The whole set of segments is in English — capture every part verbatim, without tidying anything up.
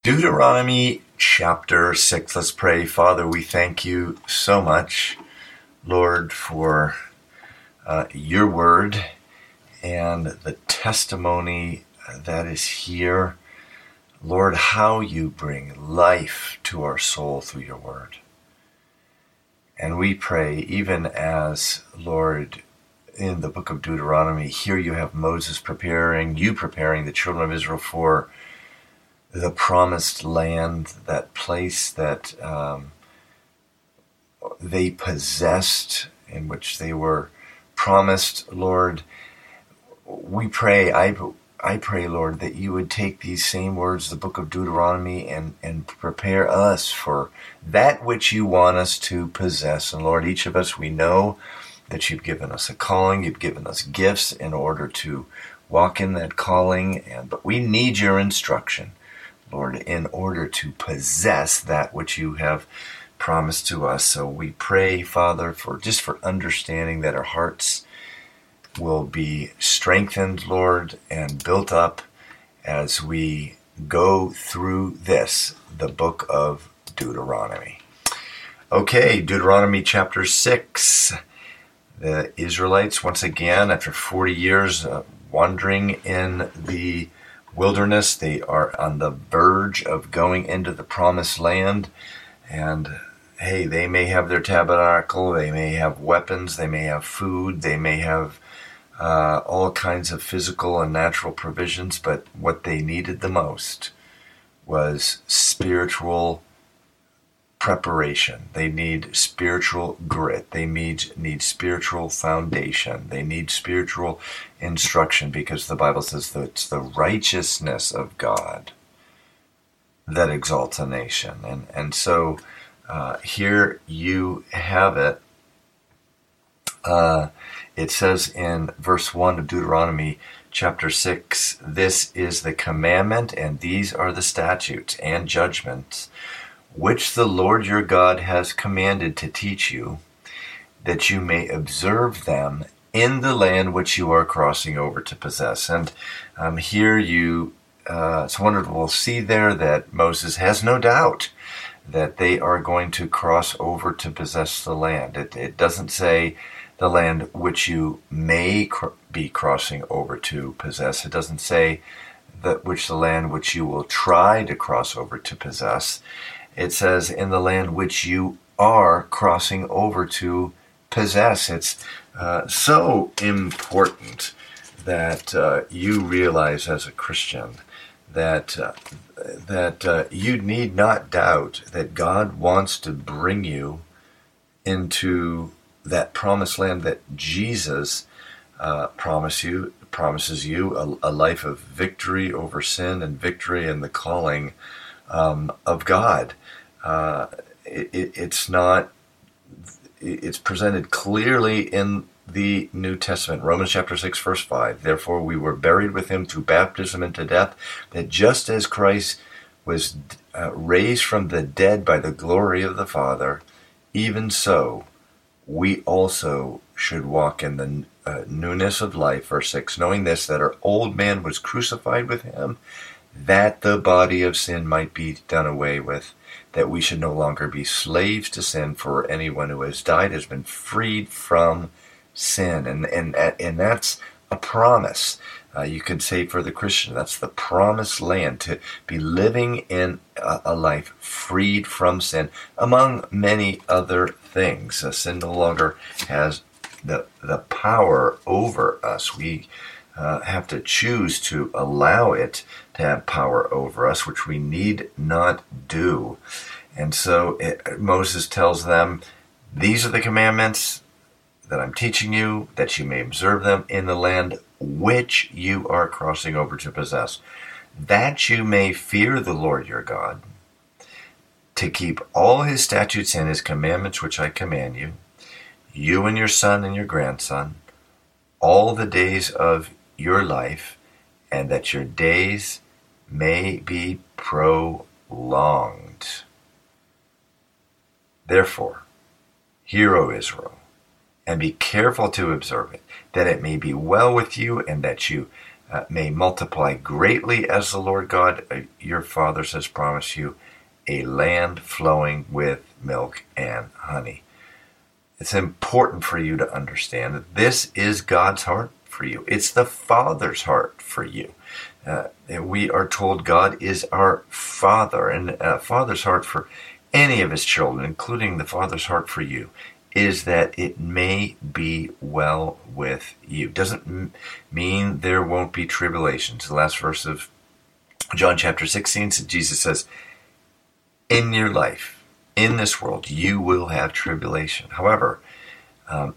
Deuteronomy chapter six. Let's pray. Father, we thank you so much, Lord, for uh, your word and the testimony that is here. Lord, how you bring life to our soul through your word. And we pray, even as, Lord, in the book of Deuteronomy, here you have Moses preparing, you preparing the children of Israel for the promised land, that place that um, they possessed, in which they were promised, Lord. We pray, I, I pray, Lord, that you would take these same words, the book of Deuteronomy, and, and prepare us for that which you want us to possess. And Lord, each of us, we know that you've given us a calling, you've given us gifts in order to walk in that calling, and but we need your instruction, Lord, in order to possess that which you have promised to us. So we pray, Father, for just for understanding that our hearts will be strengthened, Lord, and built up as we go through this, the book of Deuteronomy. Okay, Deuteronomy chapter six. The Israelites, once again, after forty years uh, wandering in the wilderness, they are on the verge of going into the promised land. And hey, they may have their tabernacle, they may have weapons, they may have food, they may have uh, all kinds of physical and natural provisions, but what they needed the most was spiritual preparation. They need spiritual grit. They need need spiritual foundation. They need spiritual instruction, because the Bible says that it's the righteousness of God that exalts a nation. And and so uh, here you have it. Uh, it says in verse one of Deuteronomy chapter six, "This is the commandment, and these are the statutes and judgments which the Lord your God has commanded to teach you, that you may observe them in the land which you are crossing over to possess." And um, here you, uh, it's wonderful to see there that Moses has no doubt that they are going to cross over to possess the land. It, it doesn't say the land which you may cr- be crossing over to possess. It doesn't say that which the land which you will try to cross over to possess. It says, in the land which you are crossing over to possess. It's uh, so important that uh, you realize as a Christian that uh, that uh, you need not doubt that God wants to bring you into that promised land that Jesus uh, promise you, promises you, a, a life of victory over sin and victory in the calling um, of God. Uh, it, it, it's not, it's presented clearly in the New Testament. Romans chapter six, verse five. "Therefore we were buried with him through baptism into death, that just as Christ was uh, raised from the dead by the glory of the Father, even so we also should walk in the uh, newness of life." Verse six, "Knowing this, that our old man was crucified with him, that the body of sin might be done away with, that we should no longer be slaves to sin, for anyone who has died has been freed from sin." And and and that's a promise. Uh, you could say for the Christian, that's the promised land, to be living in a, a life freed from sin, among many other things. Uh, sin no longer has the the power over us. We uh, have to choose to allow it to have power over us, which we need not do. And so it, Moses tells them, these are the commandments that I'm teaching you, that you may observe them in the land which you are crossing over to possess, that you may fear the Lord your God, to keep all his statutes and his commandments which I command you, you and your son and your grandson, all the days of your life, and that your days may be prolonged. Therefore, hear, O Israel, and be careful to observe it, that it may be well with you, and that you uh, may multiply greatly as the Lord God, uh, your fathers, has promised you, a land flowing with milk and honey. It's important for you to understand that this is God's heart for you. It's the Father's heart for you. Uh, we are told God is our Father, and a Father's heart for any of his children, including the Father's heart for you, is that it may be well with you. Doesn't m- mean there won't be tribulations. The last verse of John chapter sixteen, Jesus says, in your life, in this world, you will have tribulation. However, um,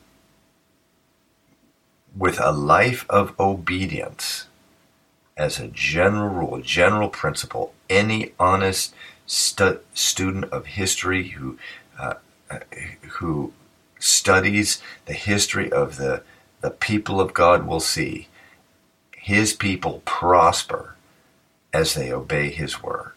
with a life of obedience, as a general rule, general principle, any honest stu- student of history who uh, who studies the history of the, the people of God will see his people prosper as they obey his word.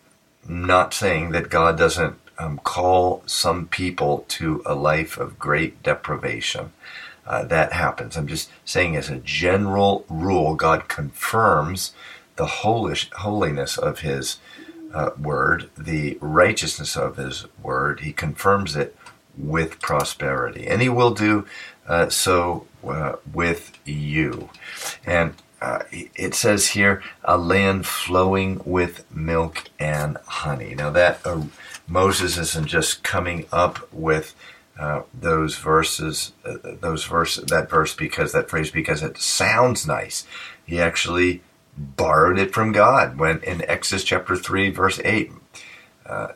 Not saying that God doesn't um, call some people to a life of great deprivation. Uh, that happens. I'm just saying as a general rule, God confirms the holish, holiness of his uh, word, the righteousness of his word. He confirms it with prosperity. And he will do uh, so uh, with you. And uh, it says here, a land flowing with milk and honey. Now that uh, Moses isn't just coming up with Uh, those verses, uh, those verse, that verse, because that phrase, because it sounds nice. He actually borrowed it from God when in Exodus chapter three, verse eight, uh,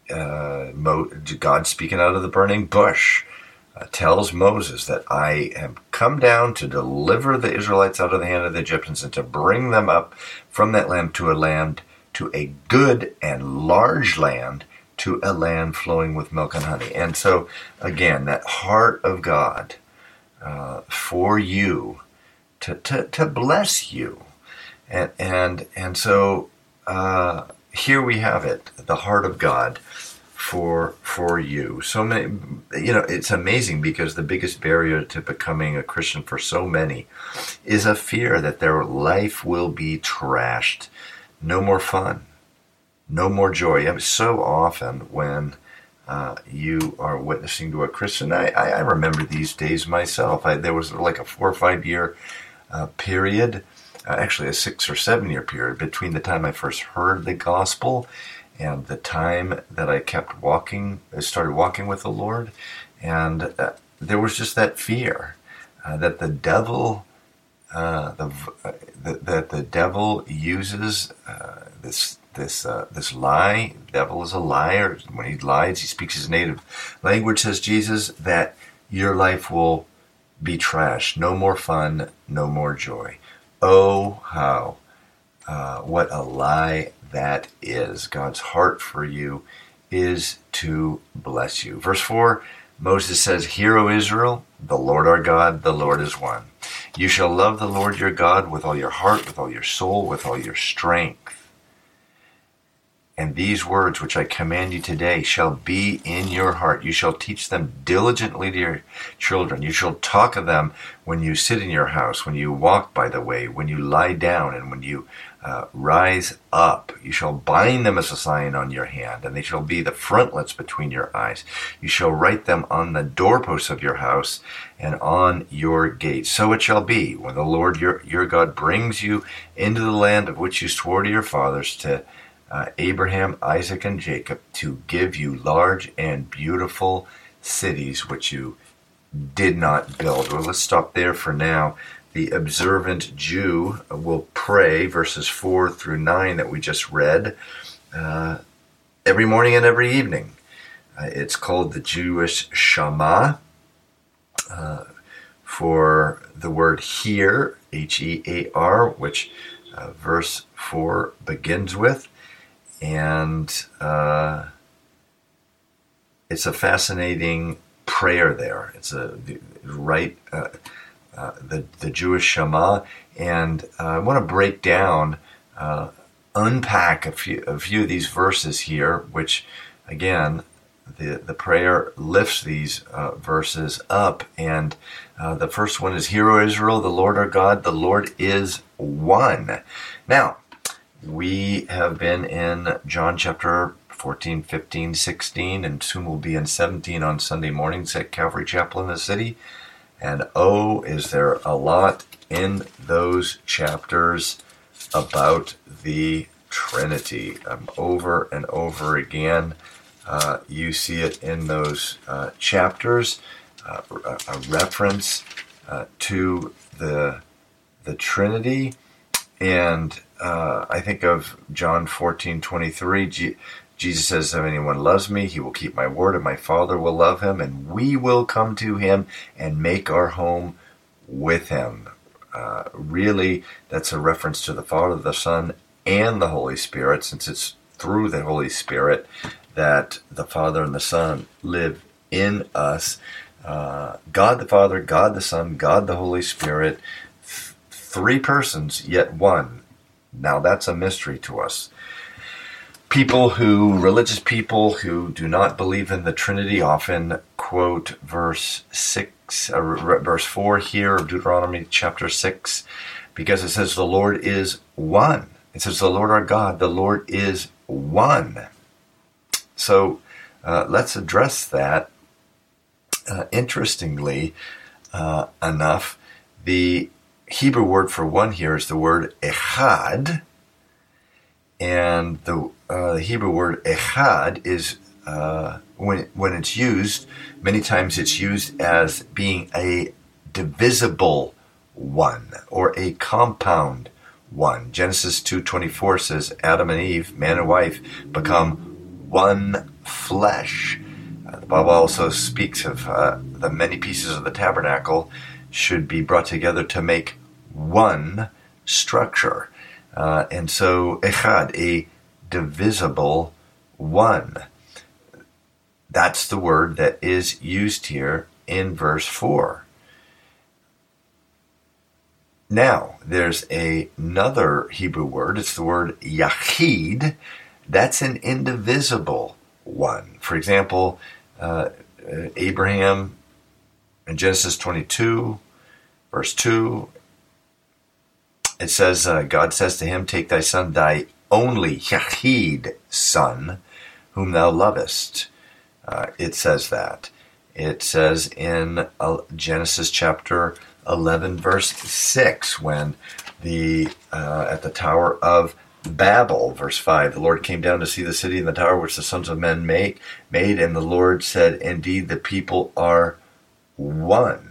uh, Mo, God speaking out of the burning bush uh, tells Moses that I have come down to deliver the Israelites out of the hand of the Egyptians and to bring them up from that land to a land, to a good and large land, to a land flowing with milk and honey. And so, again, that heart of God uh, for you, to, to to bless you. And and, and so uh, here we have it, the heart of God for for you. So many, you know, it's amazing because the biggest barrier to becoming a Christian for so many is a fear that their life will be trashed. No more fun. No more joy. I mean, so often when uh, you are witnessing to a Christian, I, I, I remember these days myself. I, there was like a four or five year uh, period, uh, actually a six or seven year period between the time I first heard the gospel and the time that I kept walking, I started walking with the Lord. And uh, there was just that fear uh, that the devil, uh, the, uh, the that the devil uses uh, this. This uh, this lie. The devil is a liar. When he lies, he speaks his native language, says Jesus, that your life will be trash. No more fun, no more joy. Oh, how, uh, what a lie that is. God's heart for you is to bless you. Verse four, Moses says, Hear, O Israel, the Lord our God, the Lord is one. You shall love the Lord your God with all your heart, with all your soul, with all your strength. And these words which I command you today shall be in your heart. You shall teach them diligently to your children. You shall talk of them when you sit in your house, when you walk by the way, when you lie down, and when you uh, rise up. You shall bind them as a sign on your hand, and they shall be the frontlets between your eyes. You shall write them on the doorposts of your house and on your gates. So it shall be when the Lord your, your God brings you into the land of which you swore to your fathers, to Uh, Abraham, Isaac, and Jacob, to give you large and beautiful cities which you did not build. Well, let's stop there for now. The observant Jew will pray, verses four through nine that we just read, uh, every morning and every evening. Uh, it's called the Jewish Shema. Uh, for the word hear, H E A R, which uh, verse four begins with. And uh, it's a fascinating prayer there. It's a right uh, uh, the the Jewish Shema, and uh, I want to break down, uh, unpack a few a few of these verses here, which again the the prayer lifts these uh, verses up, and uh, the first one is, "Hear, O Israel, the Lord our God, the Lord is one." Now, we have been in John chapter fourteen, fifteen, sixteen, and soon we'll be in seventeen on Sunday mornings at Calvary Chapel in the city. And oh, is there a lot in those chapters about the Trinity. Um, over and over again, uh, you see it in those uh, chapters, uh, a, a reference uh, to the the Trinity. And uh, I think of John fourteen twenty-three. G- Jesus says, "If anyone loves me, he will keep my word, and my Father will love him, and we will come to him and make our home with him." Uh, really, that's a reference to the Father, the Son, and the Holy Spirit, since it's through the Holy Spirit that the Father and the Son live in us. Uh, God the Father, God the Son, God the Holy Spirit, th- three persons, yet one. Now that's a mystery to us. People who, religious people who do not believe in the Trinity often quote verse six, uh, verse four here of Deuteronomy chapter six, because it says the Lord is one. It says the Lord our God, the Lord is one. So uh, let's address that. Uh, interestingly uh, enough, the Hebrew word for one here is the word echad. And the, uh, the Hebrew word echad is, uh, when, when it's used, many times it's used as being a divisible one or a compound one. Genesis two twenty-four says Adam and Eve, man and wife, become one flesh. Uh, the Bible also speaks of uh, the many pieces of the tabernacle should be brought together to make one structure. Uh, and so, echad, a divisible one. That's the word that is used here in verse four. Now, there's a, another Hebrew word. It's the word yachid. That's an indivisible one. For example, uh, Abraham in Genesis twenty-two, verse two, it says, uh, God says to him, "Take thy son, thy only yachid son, whom thou lovest." Uh, it says that. It says in uh, Genesis chapter eleven, verse six, when the uh, at the Tower of Babel, verse five, the Lord came down to see the city and the tower which the sons of men made, made, and the Lord said, "Indeed, the people are one."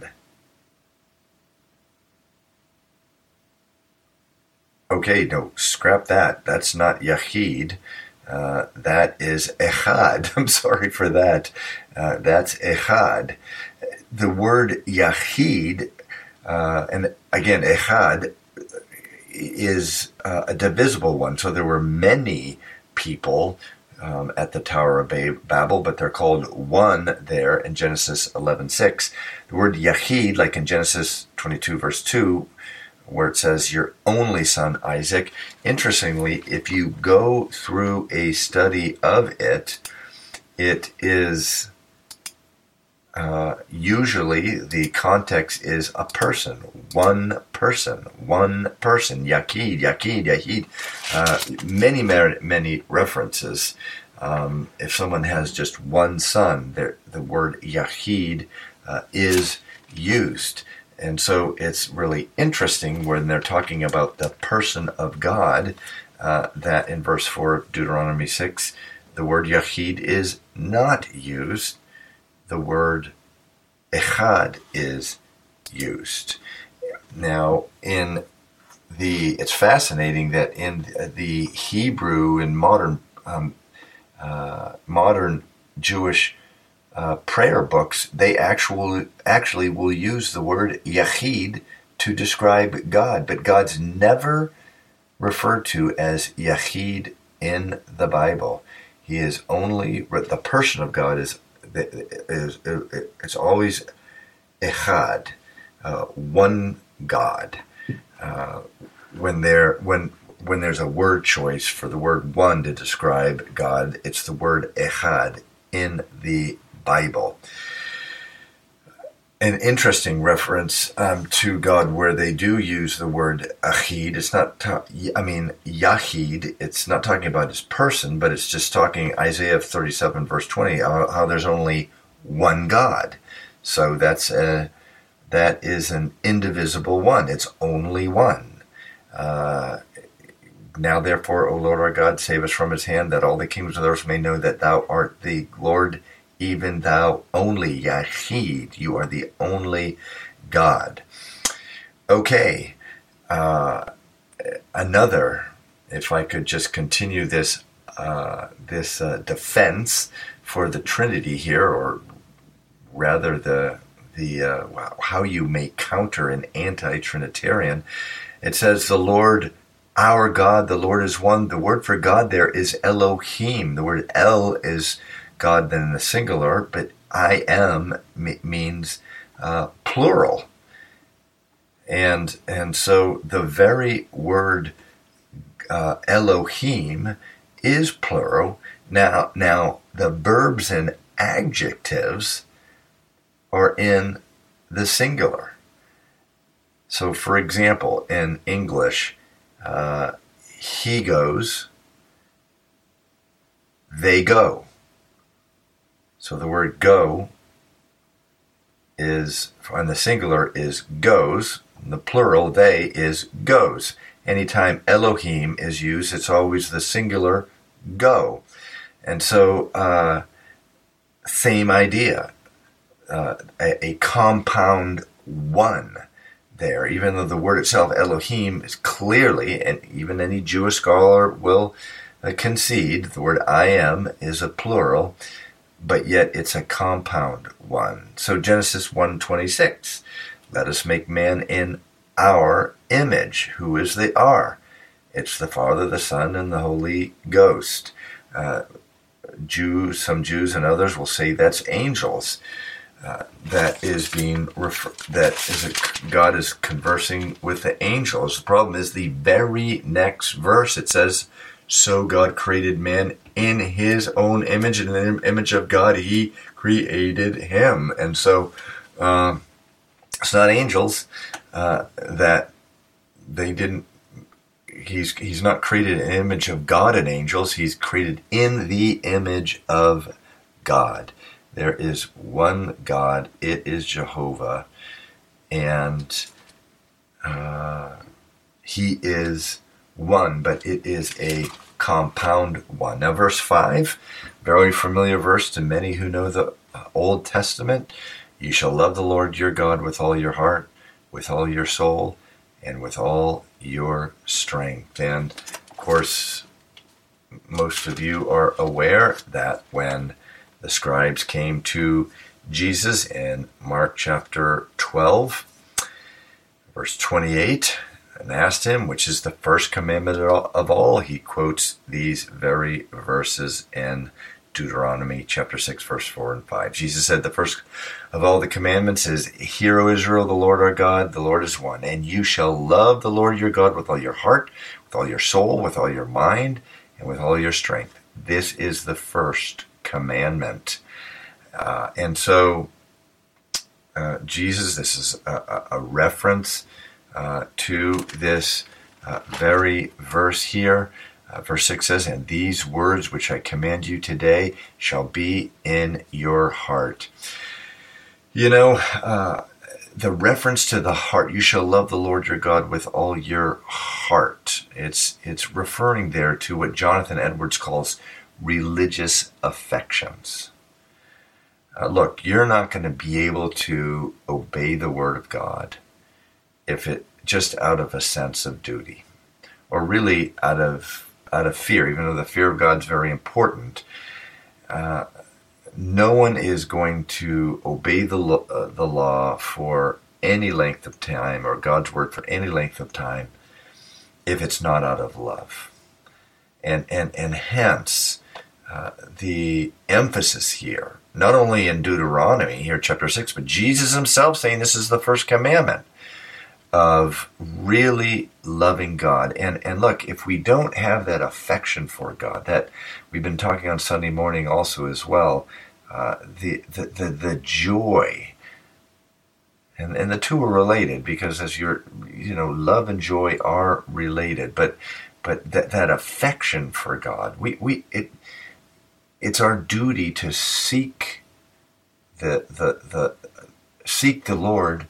Okay, no, scrap that. That's not yachid. Uh, that is echad. I'm sorry for that. Uh, that's echad. The word yachid, uh, and again, echad, is uh, a divisible one. So there were many people um, at the Tower of Babel, but they're called one there in Genesis eleven six. The word yachid, like in Genesis twenty-two, verse two, where it says your only son Isaac. Interestingly, if you go through a study of it, it is uh, usually the context is a person, one person, one person, Yaqid, Yaqid, Yahid. Uh, many, many references. Um, if someone has just one son, the word Yahid uh, is used. And so it's really interesting when they're talking about the person of God, uh, that in verse four of Deuteronomy six, the word Yachid is not used. The word Echad is used. Now, in the, it's fascinating that in the Hebrew and modern, um, uh, modern Jewish Uh, prayer books, they actually actually will use the word Yachid to describe God, but God's never referred to as Yachid in the Bible. He is only, the person of God is, is, is it's always Echad, uh, one God. Uh, when there when when there's a word choice for the word one to describe God, it's the word Echad. in the Bible. An interesting reference um, to God where they do use the word Achid. It's not, ta- I mean, Yahid, it's not talking about his person, but it's just talking Isaiah thirty-seven verse twenty, how, how there's only one God. So that's a, that is an indivisible one. It's only one. Uh, now therefore, O Lord our God, save us from his hand, that all the kingdoms of the earth may know that thou art the Lord, even thou only, Yahid, you are the only God. Okay, uh, another, if I could just continue this uh, this uh, defense for the Trinity here, or rather the the uh, how you may counter an anti-Trinitarian. It says, the Lord our God, the Lord is one. The word for God there is Elohim. The word El is God then in the singular, but I am means uh, plural. And and so the very word uh, Elohim is plural. Now, now the verbs and adjectives are in the singular. So, for example, in English, uh, he goes, they go. So the word go is, on the singular, is goes. And the plural, they, is goes. Anytime Elohim is used, it's always the singular go. And so, uh, same idea. Uh, a, a compound one there, even though the word itself, Elohim, is clearly, and even any Jewish scholar will uh, concede, the word I am is a plural, but yet it's a compound one. So Genesis one twenty-six, let us make man in our image. Who is the R? It's the Father, the Son, and the Holy Ghost. Uh, Jews, some Jews and others will say that's angels. Uh, that is being refer- that is a, God is conversing with the angels. The problem is the very next verse. It says, "So God created man in His own image, and in the image of God He created him." And so, uh, it's not angels uh, that they didn't. He's he's not created an image of God and angels. He's created in the image of God. There is one God. It is Jehovah, and uh, He is one, but it is a compound one. Now, verse five, very familiar verse to many who know the Old Testament. You shall love the Lord your God with all your heart, with all your soul, and with all your strength. And, of course, most of you are aware that when the scribes came to Jesus in Mark chapter twelve, verse twenty-eight, and asked him, which is the first commandment of all, he quotes these very verses in Deuteronomy chapter six, verse four and five. Jesus said, the first of all the commandments is, Hear, O Israel, the Lord our God, the Lord is one. And you shall love the Lord your God with all your heart, with all your soul, with all your mind, and with all your strength. This is the first commandment. Uh, and so, uh, Jesus, this is a, a reference uh, to this uh, very verse here. Uh, verse six says, and these words which I command you today shall be in your heart. You know, uh, the reference to the heart, you shall love the Lord your God with all your heart. It's, it's referring there to what Jonathan Edwards calls religious affections. Uh, look, you're not going to be able to obey the Word of God if it just out of a sense of duty, or really out of out of fear, even though the fear of God is very important. Uh, no one is going to obey the lo- uh, the law for any length of time, or God's Word for any length of time, if it's not out of love. And and and hence, uh, the emphasis here, not only in Deuteronomy, here chapter six, but Jesus himself saying this is the first commandment. of really loving God. And and look, if we don't have that affection for God, that we've been talking on Sunday morning also as well, uh, the, the, the, the joy, and, and the two are related, because as you're, you know, love and joy are related, but but that, that affection for God, we, we it it's our duty to seek the the the seek the Lord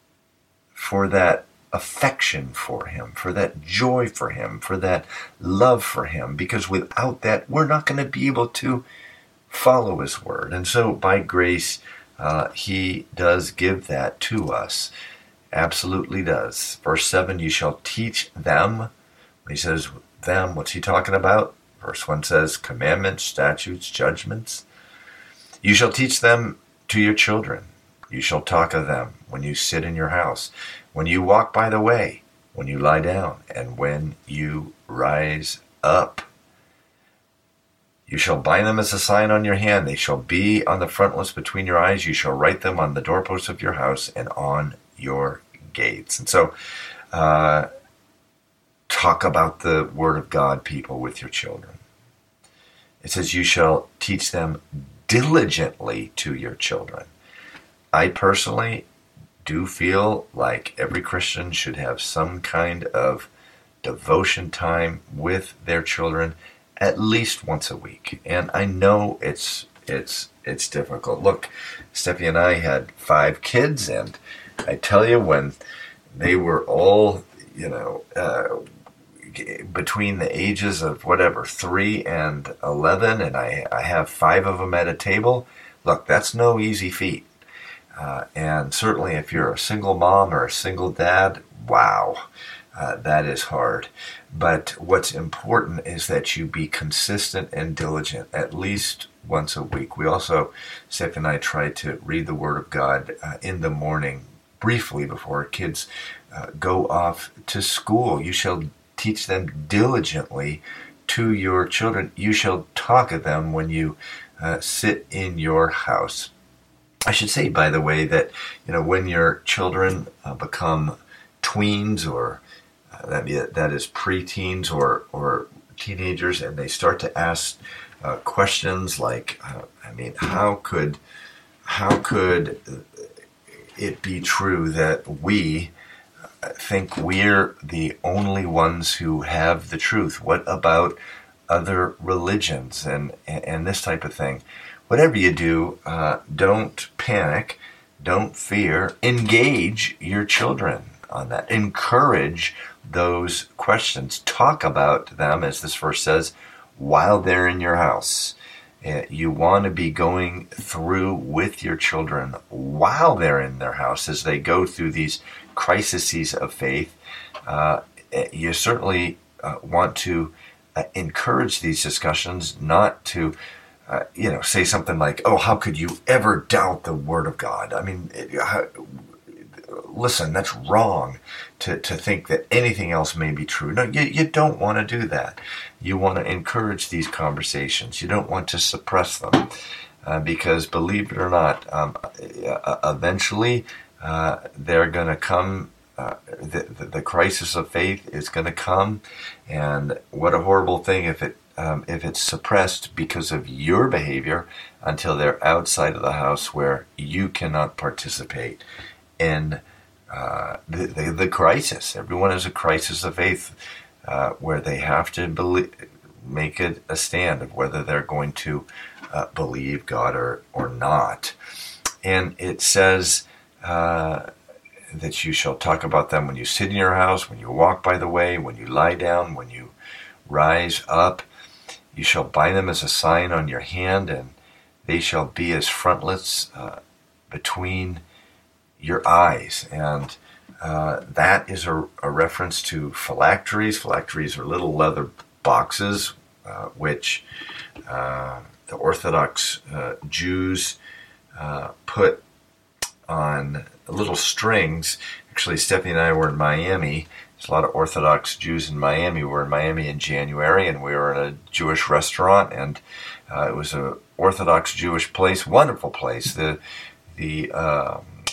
for that affection for him, for that joy for him, for that love for him, because without that, we're not going to be able to follow his word. And so by grace, uh, he does give that to us. Absolutely does. Verse seven, you shall teach them. When he says them, what's he talking about? Verse one says commandments, statutes, judgments. You shall teach them to your children. You shall talk of them when you sit in your house, when you walk by the way, when you lie down, and when you rise up. You shall bind them as a sign on your hand. They shall be on the frontlets between your eyes. You shall write them on the doorposts of your house and on your gates. And so, uh, talk about the word of God, people, with your children. It says, you shall teach them diligently to your children. I personally do feel like every Christian should have some kind of devotion time with their children at least once a week. And I know it's it's it's difficult. Look, Steffi and I had five kids, and I tell you, when they were all, you know, uh, between the ages of whatever, three and eleven, and I, I have five of them at a table, look, that's no easy feat. Uh, and certainly if you're a single mom or a single dad, wow, uh, that is hard. But what's important is that you be consistent and diligent at least once a week. We also, Steph and I, try to read the Word of God uh, in the morning briefly before kids uh, go off to school. You shall teach them diligently to your children. You shall talk of them when you uh, sit in your house. I should say, by the way, that, you know, when your children uh, become tweens, or uh, that be, that is preteens or or teenagers, and they start to ask uh, questions like, uh, I mean, how could how could it be true that we think we're the only ones who have the truth? What about other religions and and this type of thing? Whatever you do, uh, don't panic, don't fear. Engage your children on that. Encourage those questions. Talk about them, as this verse says, while they're in your house. Uh, you want to be going through with your children while they're in their house as they go through these crises of faith. Uh, you certainly uh, want to uh, encourage these discussions, not to Uh, you know, say something like, oh, how could you ever doubt the Word of God? I mean, it, how, listen, that's wrong to, to think that anything else may be true. No, you, you don't want to do that. You want to encourage these conversations. You don't want to suppress them uh, because, believe it or not, um, eventually uh, they're going to come. Uh, the, the, the crisis of faith is going to come, and what a horrible thing if it Um, if it's suppressed because of your behavior until they're outside of the house, where you cannot participate in uh, the, the, the crisis. Everyone has a crisis of faith uh, where they have to believe, make it a stand of whether they're going to uh, believe God or, or not. And it says uh, that you shall talk about them when you sit in your house, when you walk by the way, when you lie down, when you rise up. You shall bind them as a sign on your hand, and they shall be as frontlets uh, between your eyes. And uh, that is a, a reference to phylacteries. Phylacteries are little leather boxes, uh, which uh, the Orthodox uh, Jews uh, put on little strings. Actually, Stephanie and I were in Miami. There's a lot of Orthodox Jews in Miami. We were in Miami in January, and we were in a Jewish restaurant, and uh, it was an Orthodox Jewish place, wonderful place. The the uh,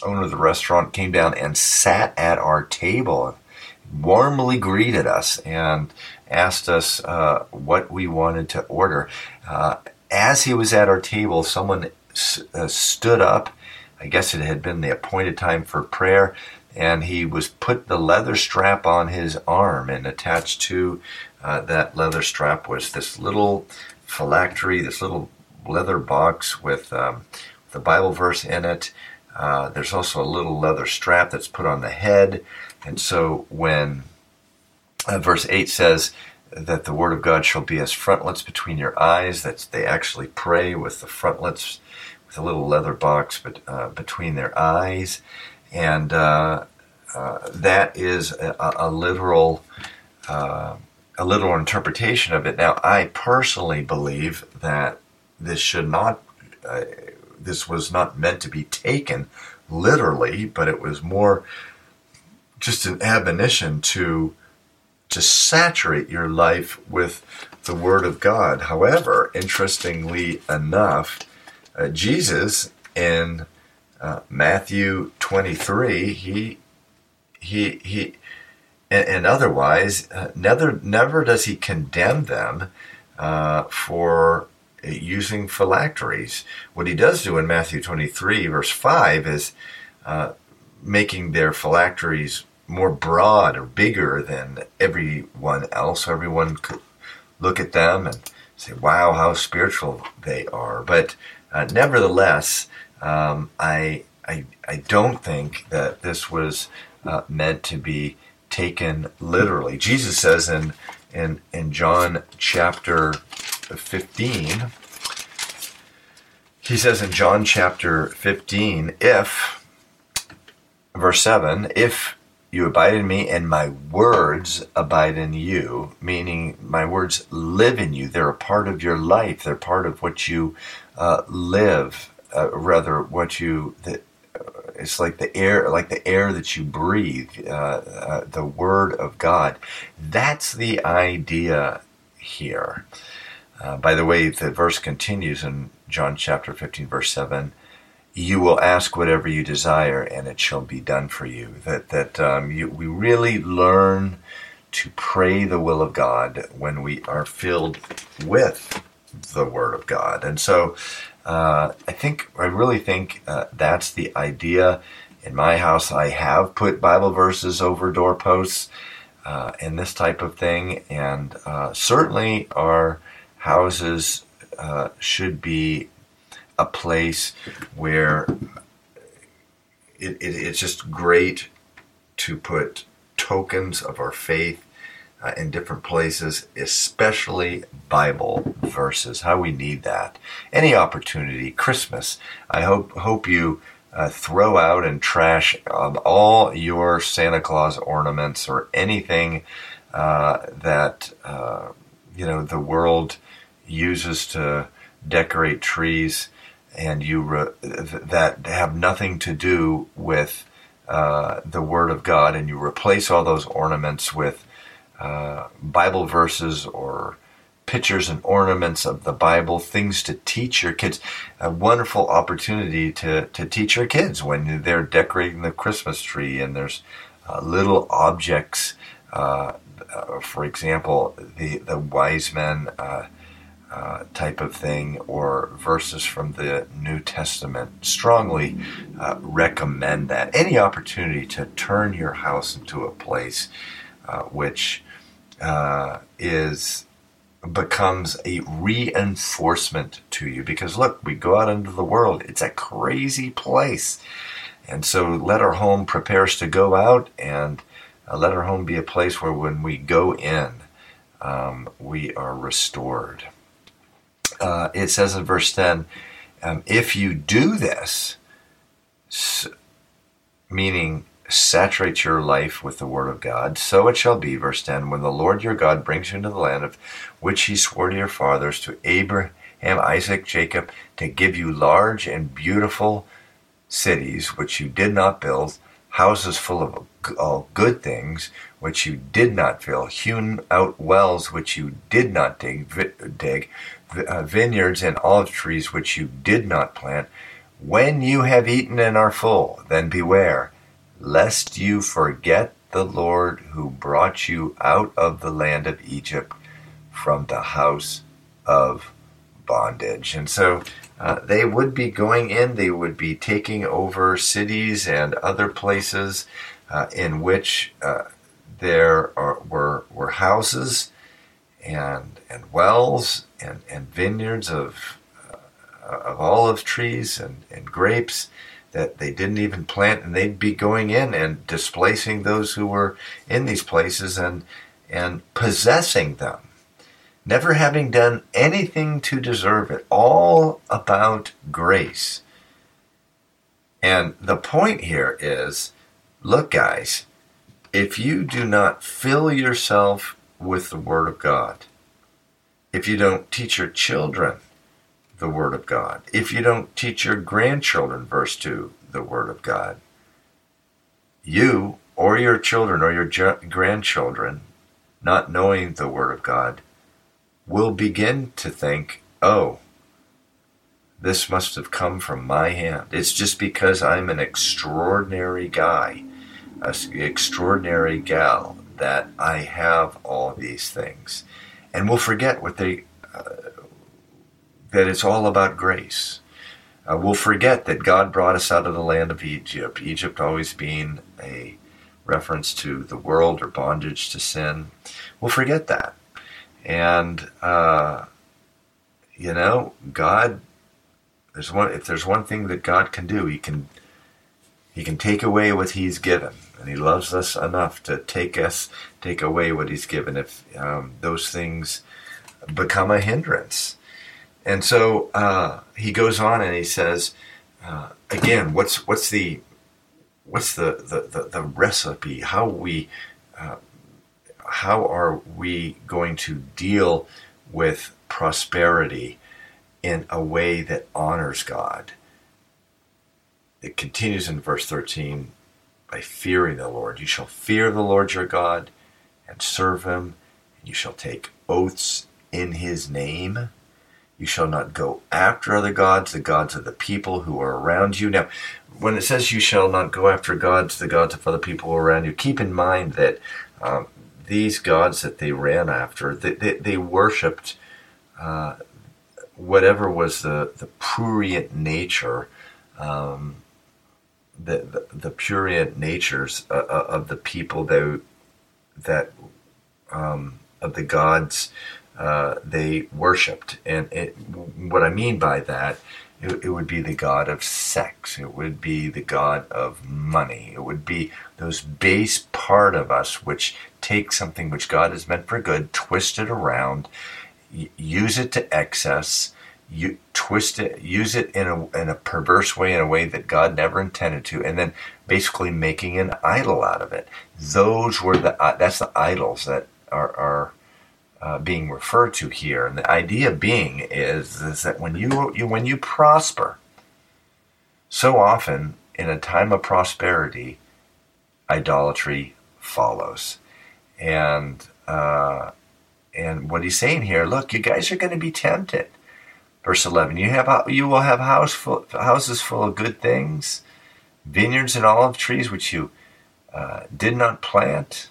owner of the restaurant, came down and sat at our table, warmly greeted us, and asked us uh, what we wanted to order. Uh, as he was at our table, someone s- uh, stood up. I guess it had been the appointed time for prayer, and he was put the leather strap on his arm, and attached to uh, that leather strap was this little phylactery, this little leather box with um, the Bible verse in it. Uh, there's also a little leather strap that's put on the head. And so when uh, verse eight says that the word of God shall be as frontlets between your eyes, that's they actually pray with the frontlets, with a little leather box but, uh, between their eyes. And uh, uh, that is a, a literal uh, a literal interpretation of it. Now, I personally believe that this should not, uh, this was not meant to be taken literally, but it was more just an admonition to to saturate your life with the Word of God. However, interestingly enough, uh, Jesus in uh, Matthew twenty-three, he he he, and, and otherwise, uh, never never does he condemn them uh, for using phylacteries. What he does do in Matthew twenty-three, verse five, is uh, making their phylacteries more broad or bigger than everyone else. So everyone could look at them and say, wow, how spiritual they are. But uh, nevertheless, um, I, I I don't think that this was uh, meant to be taken literally. Jesus says in in, in John chapter fifteen, he says in John chapter fifteen, if, verse seven, if you abide in me and my words abide in you, meaning my words live in you. They're a part of your life. They're part of what you uh, live, uh, rather what you, the, uh, it's like the air, like the air that you breathe, uh, uh, the word of God. That's the idea here. Uh, by the way, the verse continues in John chapter fifteen, verse seven, you will ask whatever you desire, and it shall be done for you. That that um, you, we really learn to pray the will of God when we are filled with the Word of God. And so uh, I think, I really think uh, that's the idea. In my house, I have put Bible verses over doorposts uh, and this type of thing. And uh, certainly our houses uh, should be a place where it, it, it's just great to put tokens of our faith uh, in different places, especially Bible verses. How we need that. Any opportunity, Christmas, I hope hope you uh, throw out and trash um, all your Santa Claus ornaments or anything uh, that uh, you know the world uses to decorate trees, and you re- that have nothing to do with uh, the Word of God, and you replace all those ornaments with uh, Bible verses or pictures and ornaments of the Bible, things to teach your kids. A wonderful opportunity to, to teach your kids when they're decorating the Christmas tree, and there's uh, little objects. Uh, uh, for example, the, the wise men uh, Uh, type of thing, or verses from the New Testament. Strongly uh, recommend that. Any opportunity to turn your house into a place uh, which uh, is becomes a reinforcement to you. Because look, we go out into the world, it's a crazy place. And so let our home prepare us to go out, and uh, let our home be a place where when we go in, um, we are restored. Uh, it says in verse ten, um, if you do this, s- meaning saturate your life with the Word of God, so it shall be, verse ten, when the Lord your God brings you into the land of which he swore to your fathers, to Abraham, Isaac, Jacob, to give you large and beautiful cities which you did not build, houses full of all good things which you did not fill, hewn out wells which you did not dig, dig uh, vineyards and olive trees which you did not plant, When you have eaten and are full, then beware, lest you forget the Lord who brought you out of the land of Egypt from the house of bondage. And so uh, they would be going in, they would be taking over cities and other places uh, in which uh, there are, were were houses and and wells and, and vineyards of uh, of olive trees and, and grapes that they didn't even plant, and they'd be going in and displacing those who were in these places and and possessing them, never having done anything to deserve it, all about grace. And the point here is, look guys, if you do not fill yourself with the Word of God, if you don't teach your children the Word of God, if you don't teach your grandchildren, verse two, the Word of God, you or your children or your j- grandchildren, not knowing the Word of God, will begin to think, oh, this must have come from my hand. It's just because I'm an extraordinary guy, an extraordinary gal, that I have all these things. And we'll forget what they, uh, that it's all about grace. Uh, we'll forget that God brought us out of the land of Egypt, Egypt always being a reference to the world or bondage to sin. We'll forget that. And, uh, you know, God, there's one, if there's one thing that God can do, he can, he can take away what he's given. And he loves us enough to take us, take away what he's given if um, those things become a hindrance. And so uh, he goes on and he says, uh, again, what's what's the what's the the, the, the recipe? How we uh, how are we going to deal with prosperity in a way that honors God? It continues in verse thirteen, by fearing the Lord. You shall fear the Lord your God and serve him, and you shall take oaths in his name. You shall not go after other gods, the gods of the people who are around you. Now, when it says you shall not go after gods, the gods of other people who are around you, keep in mind that um, these gods that they ran after, they, they, they worshipped uh, whatever was the, the prurient nature, um, the, the, the prurient natures uh, of the people that, that um, of the gods Uh, they worshipped. And it, what I mean by that, it, it would be the god of sex. It would be the god of money. It would be those base part of us which take something which God has meant for good, twist it around, y- use it to excess, you twist it, use it in a in a perverse way, in a way that God never intended to, and then basically making an idol out of it. Those were the uh, that's the idols that are are Uh, being referred to here. And the idea being is, is that when you, you when you prosper, so often in a time of prosperity, idolatry follows. And uh, and what he's saying here, look, you guys are going to be tempted. Verse eleven, you have you will have house full, houses full of good things, vineyards and olive trees which you uh, did not plant,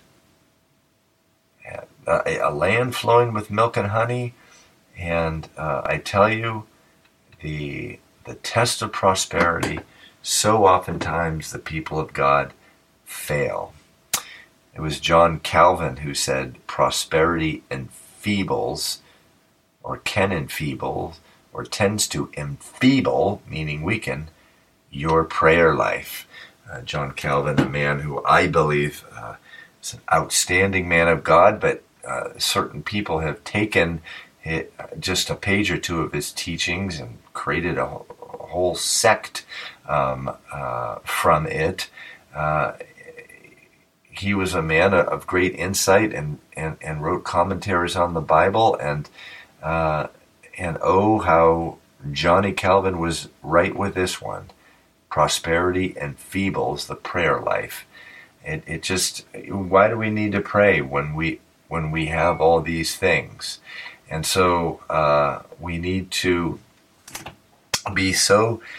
A, a land flowing with milk and honey. And uh, I tell you, the the test of prosperity, so oftentimes the people of God fail. It was John Calvin who said, prosperity enfeebles, or can enfeeble, or tends to enfeeble, meaning weaken, your prayer life. Uh, John Calvin, a man who I believe uh, is an outstanding man of God, but Uh, certain people have taken it, just a page or two of his teachings and created a, a whole sect um, uh, from it. Uh, he was a man of great insight and, and, and wrote commentaries on the Bible. And uh, and oh, how Johnny Calvin was right with this one. Prosperity enfeebles the prayer life. It, it just, why do we need to pray when we when we have all these things? And so uh, we need to be so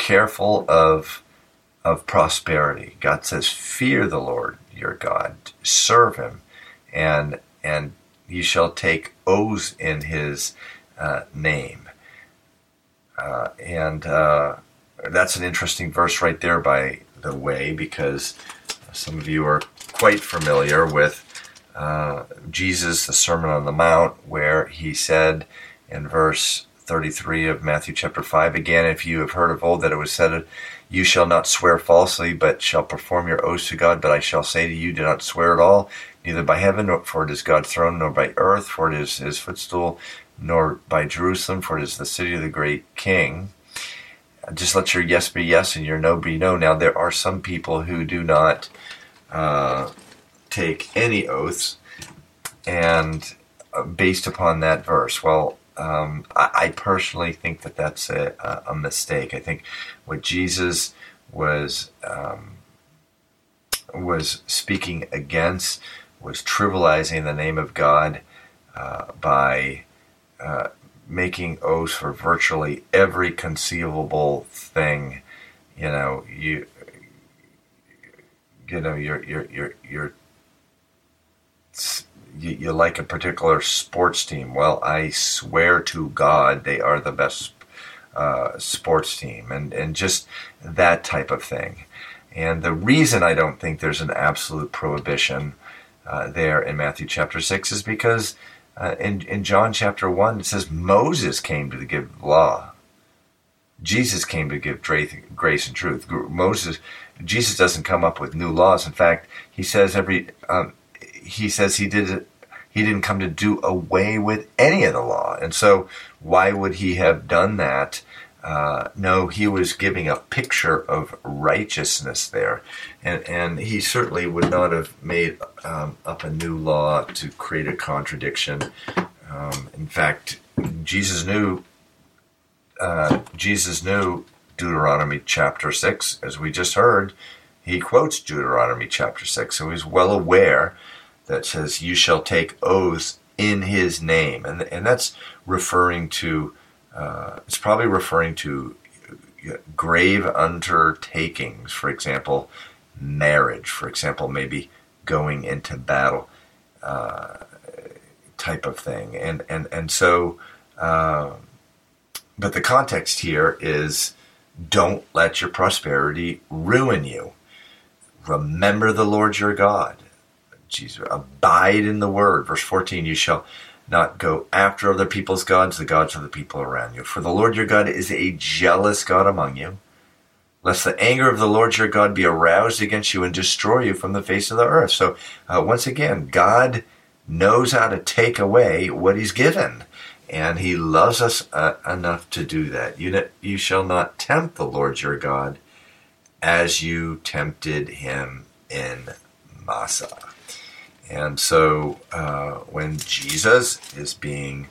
careful of of prosperity. God says, fear the Lord your God, serve him, and and you shall take oaths in his uh, name. Uh, and uh, that's an interesting verse right there, by the way, because some of you are quite familiar with uh, Jesus, the Sermon on the Mount, where he said in verse thirty-three of Matthew chapter five, again, if you have heard of old that it was said, you shall not swear falsely, but shall perform your oaths to God. But I shall say to you, do not swear at all, neither by heaven, for it is God's throne, nor by earth, for it is his footstool, nor by Jerusalem, for it is the city of the great king. Just let your yes be yes and your no be no. Now, there are some people who do not uh, take any oaths, and uh, based upon that verse, well, Um, I, I personally think that that's a, a mistake. I think what Jesus was um, was speaking against was trivializing the name of God uh, by uh, making oaths for virtually every conceivable thing. You know, you you know you're you're you're you're. You, you like a particular sports team. Well, I swear to God they are the best uh, sports team, and, and just that type of thing. And the reason I don't think there's an absolute prohibition uh, there in Matthew chapter six is because uh, in, in John chapter one it says Moses came to give law. Jesus came to give grace and truth. Moses, Jesus doesn't come up with new laws. In fact, he says every... Um, He says he did he didn't come to do away with any of the law. And so why would he have done that? Uh, no, he was giving a picture of righteousness there. And, and he certainly would not have made um, up a new law to create a contradiction. Um, in fact, Jesus knew uh, Jesus knew Deuteronomy chapter six, as we just heard. He quotes Deuteronomy chapter six, so he's well aware that says, you shall take oaths in his name. And and that's referring to, uh, it's probably referring to grave undertakings. For example, marriage. For example, maybe going into battle uh, type of thing. And, and, and so, uh, but the context here is, don't let your prosperity ruin you. Remember the Lord your God. Jesus, abide in the word. Verse fourteen, you shall not go after other people's gods, the gods of the people around you. For the Lord your God is a jealous God among you, lest the anger of the Lord your God be aroused against you and destroy you from the face of the earth. So uh, once again, God knows how to take away what he's given, and he loves us uh, enough to do that. You, you shall not tempt the Lord your God as you tempted him in Massah. And so uh, when Jesus is being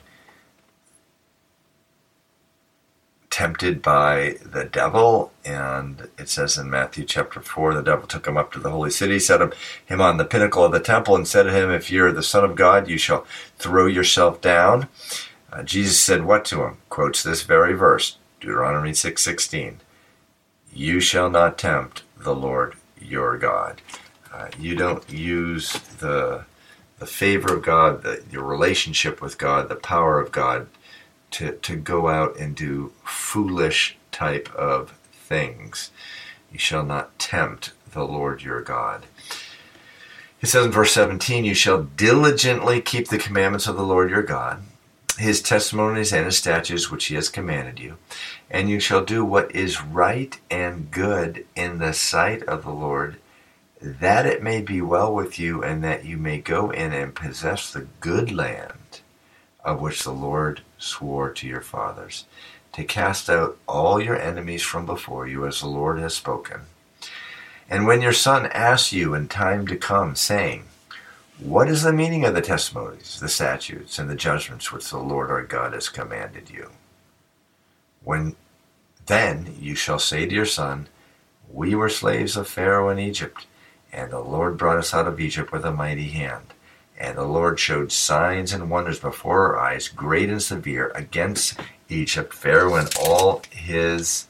tempted by the devil, and it says in Matthew chapter four, the devil took him up to the holy city, set him on the pinnacle of the temple, and said to him, if you're the Son of God, you shall throw yourself down. Uh, Jesus said what to him? Quotes this very verse, Deuteronomy six sixteen. You shall not tempt the Lord your God. Uh, you don't use the the favor of God, the, your relationship with God, the power of God to, to go out and do foolish type of things. You shall not tempt the Lord your God. It says in verse seventeen, you shall diligently keep the commandments of the Lord your God, his testimonies and his statutes which he has commanded you, and you shall do what is right and good in the sight of the Lord, that it may be well with you, and that you may go in and possess the good land of which the Lord swore to your fathers, to cast out all your enemies from before you, as the Lord has spoken. And when your son asks you in time to come, saying, what is the meaning of the testimonies, the statutes, and the judgments which the Lord our God has commanded you? When then you shall say to your son, we were slaves of Pharaoh in Egypt, and the Lord brought us out of Egypt with a mighty hand. And the Lord showed signs and wonders before our eyes, great and severe, against Egypt, Pharaoh and all his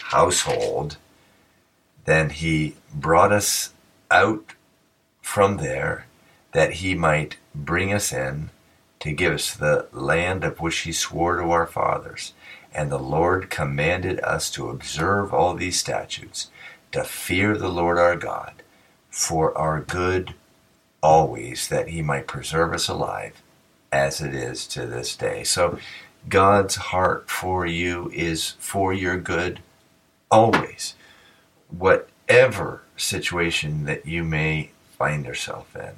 household, then he brought us out from there that he might bring us in to give us the land of which he swore to our fathers. And the Lord commanded us to observe all these statutes, to fear the Lord our God, for our good always, that he might preserve us alive, as it is to this day. So God's heart for you is for your good always, whatever situation that you may find yourself in.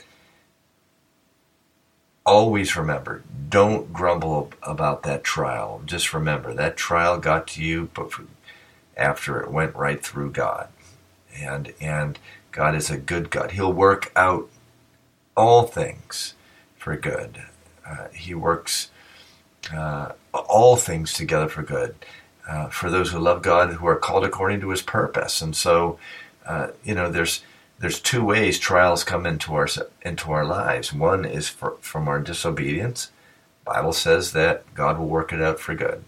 Always remember, don't grumble about that trial. Just remember, that trial got to you after it went right through God. And and God is a good God. He'll work out all things for good. Uh, he works uh, all things together for good uh, for those who love God, who are called according to his purpose. And so, uh, you know, there's There's two ways trials come into our into our lives. One is for, from our disobedience. The Bible says that God will work it out for good.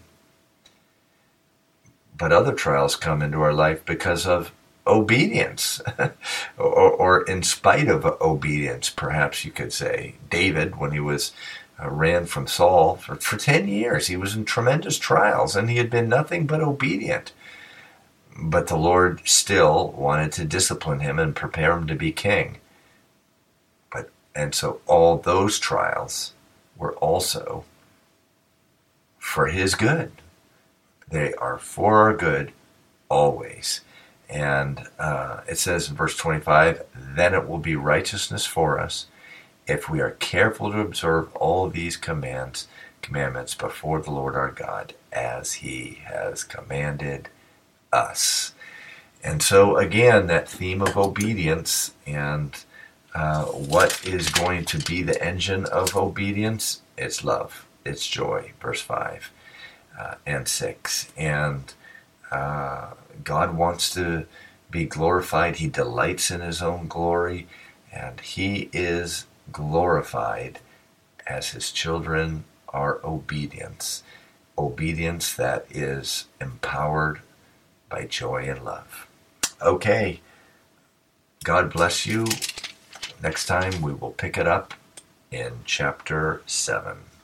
But other trials come into our life because of obedience, or, or in spite of obedience, perhaps you could say. David, when he was uh, ran from Saul for, for ten years, he was in tremendous trials, and he had been nothing but obedient. But the Lord still wanted to discipline him and prepare him to be king. But and so all those trials were also for his good. They are for our good always. And uh, it says in verse twenty-five, then it will be righteousness for us if we are careful to observe all these commands, commandments before the Lord our God, as he has commanded us. And so again, that theme of obedience, and uh, what is going to be the engine of obedience? It's love, it's joy, verse five uh, and six. And uh, God wants to be glorified. He delights in his own glory, and he is glorified as his children are obedience. Obedience that is empowered by joy and love. Okay. God bless you. Next time we will pick it up in chapter seven.